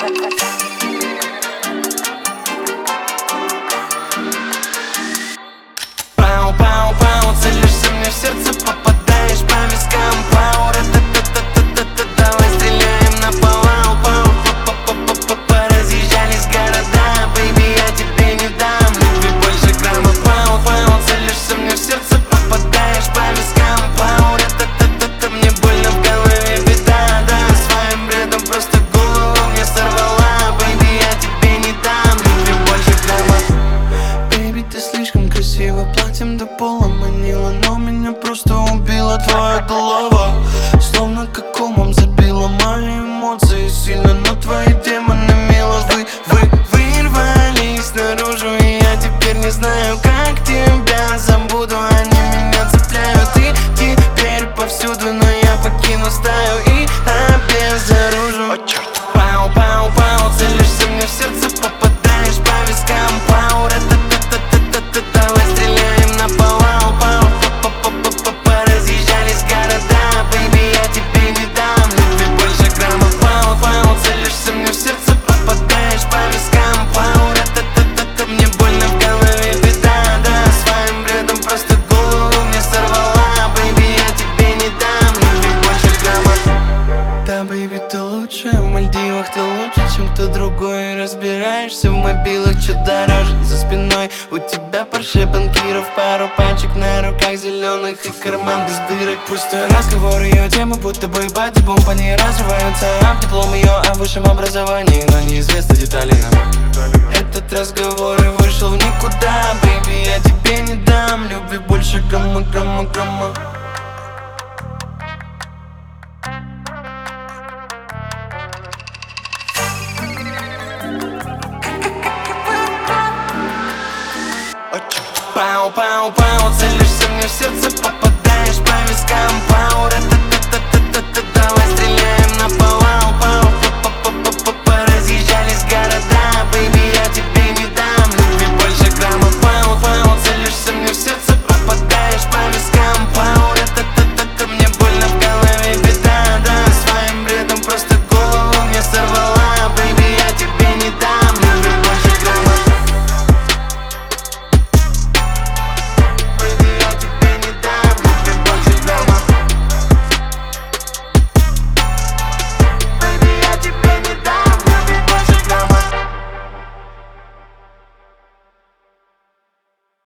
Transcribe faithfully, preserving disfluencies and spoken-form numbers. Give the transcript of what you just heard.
Пау-пау-пау, целишься мне в сердце, попадаешь по вискам. Пау, ра-та-та-та-та-та, давай стреляем на повал. Пау-па-па-па-па-па, разъезжались города. Бэйби, я тебе не дам любви больше грамма. Пау-пау, целишься мне в сердце, попадаешь по вискам. Пау, ра-та-та-та-та, мне больно в голове, беда. Да, своим бредом просто голову мне сорвала. Бэйби, я тебе не дам любви больше грамма. Бэйби, ты слишком красива, платьем до пола манила, но меня просто убила твоя голова. Словно как комом забила мои эмоции сильно, но твои демоны мило. Вы, вы, вырвались наружу, и я теперь не знаю, как тебя забуду. Они меня цепляют, и теперь повсюду, но я покину стаю и обезоружу. Пау-пау-пау, целишься мне в сердце, попадаешь по вискам. Пау, ра-та-та-та-та-та, давай стреляем на повал. Пау-па-па-па-па-па, разъезжались города. Бэйби, я тебе не дам любви больше грамма. Пау-пау, целишься мне в сердце, попадаешь по вискам. Пау, ра-та-та-та-та, мне больно в голове, беда. Да, своим бредом просто голову мне сорвала. Бэйби, я тебе не дам любви больше грамма. Да, бэйби, ты лучше, в Мальдивах ты лучше, чем кто другой. Разбираешься в мобилах, чё дороже за спиной. У тебя Порше банкиров, пару пачек на руках зеленых и карман без дырок. Пустой разговор, ее темы будто бы бади-бомб. Они разрываются об диплом ее о высшем образовании, но неизвестны детали нам. Этот разговор и вышел в никуда. Бэйби, я тебе не дам любви больше грамма, грамма, грамма. Пау-пау-пау, целишься мне в сердце,